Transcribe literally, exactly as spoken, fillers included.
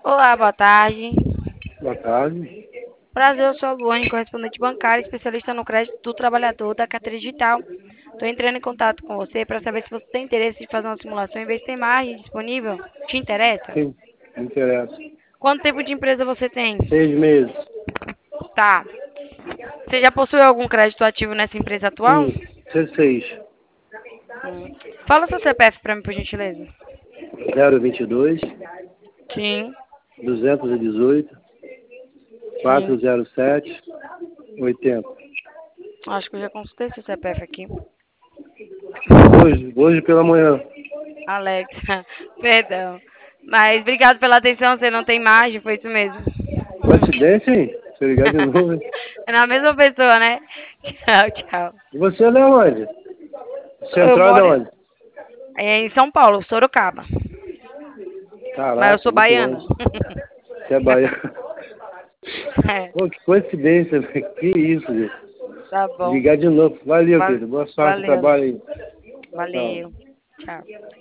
Olá, boa tarde. Boa tarde. Prazer, eu sou a Luane, correspondente bancária, especialista no crédito do trabalhador da carteira digital. Estou entrando em contato com você para saber se você tem interesse em fazer uma simulação e ver se tem margem disponível. Te interessa? Sim, me interessa. Quanto tempo de empresa você tem? Seis meses. Tá. Você já possui algum crédito ativo nessa empresa atual? Sim, C seis. Hum. Fala seu C P F para mim, por gentileza. zero vinte e dois, Sim, duzentos e dezoito, sim. quatrocentos e sete, oitenta. Acho que eu já consultei seu C P F aqui. Hoje, hoje pela manhã. Alex, perdão. Mas obrigado pela atenção, você não tem margem, foi isso mesmo. Coincidência, hein? Se eu ligar de novo, hein? É na mesma pessoa, né? Tchau, tchau. E você é de onde? Eu Central é de moro onde? em São Paulo, Sorocaba. Mas eu Caraca, sou muito baiana. longe. Você é baiano. É, Pô, que coincidência, velho. Que isso, gente. tá bom. Ligar de novo. Valeu, Va- querido. Boa sorte no Valeu. trabalho aí. Tchau. Valeu. Tchau.